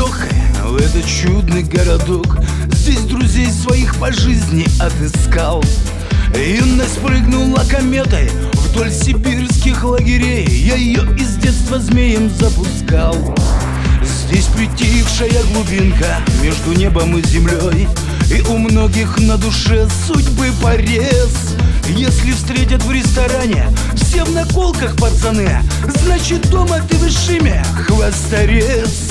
Ехай в этот чудный городок, здесь друзей своих по жизни отыскал. Юность прыгнула кометой вдоль сибирских лагерей, я ее из детства змеем запускал. Здесь притихшая глубинка между небом и землей, и у многих на душе судьбы порез. Если встретят в ресторане все в наколках пацаны, значит дома ты в Ишиме хвосторез.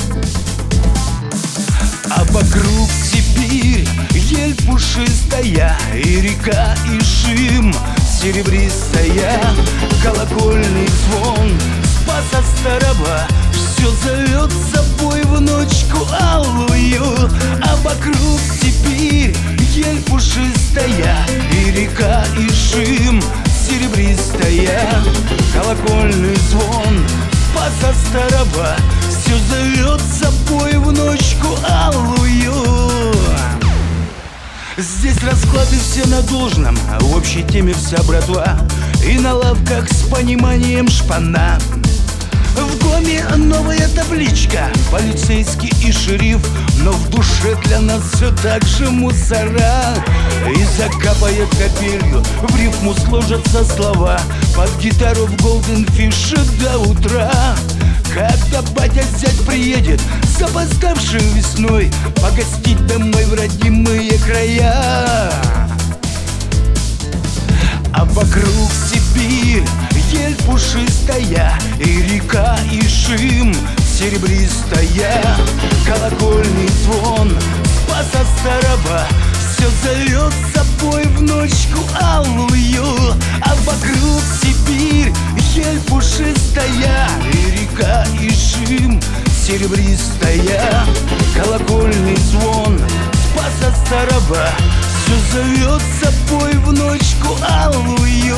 А вокруг Сибирь, ель пушистая, и река Ишим серебристая. Колокольный звон Спаса Старого все зовет с собой в ночку алую. А вокруг Сибирь, ель пушистая, и река Ишим серебристая. Колокольный звон Спаса Старого все зовет с собой в ночку алую. Здесь расклады все на должном, в общей теме вся братва, и на лавках с пониманием шпана. В доме новая табличка, полицейский и шериф, но в душе для нас все так же мусора. И закапает капелью, в рифму сложатся слова, под гитару в Golden Fish до утра. Когда батя зять приедет, запоздавший весной, погостить домой в родимые края. А вокруг Сибирь, ель пушистая, и река Ишим серебристая. Колокольный звон Спаса Старого все зовет с собой в ночку алую. А вокруг Сибирь, ель пушистая, и река Ишим серебристая. Колокольный звон Спаса Старого все зовет с собой в ночку алую.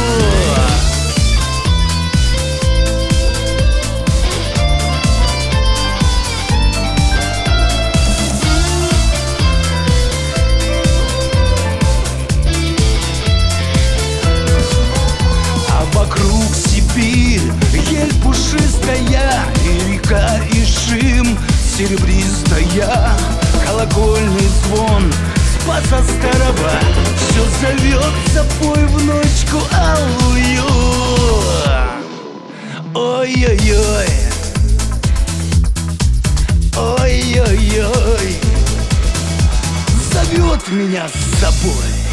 Вокруг Сибирь, ель пушистая, и река Ишим серебристая. Колокольный звон Спаса Старого все зовет с собой в ночку алую. Ой-ой-ой, ой-ой-ой, зовет меня с собой.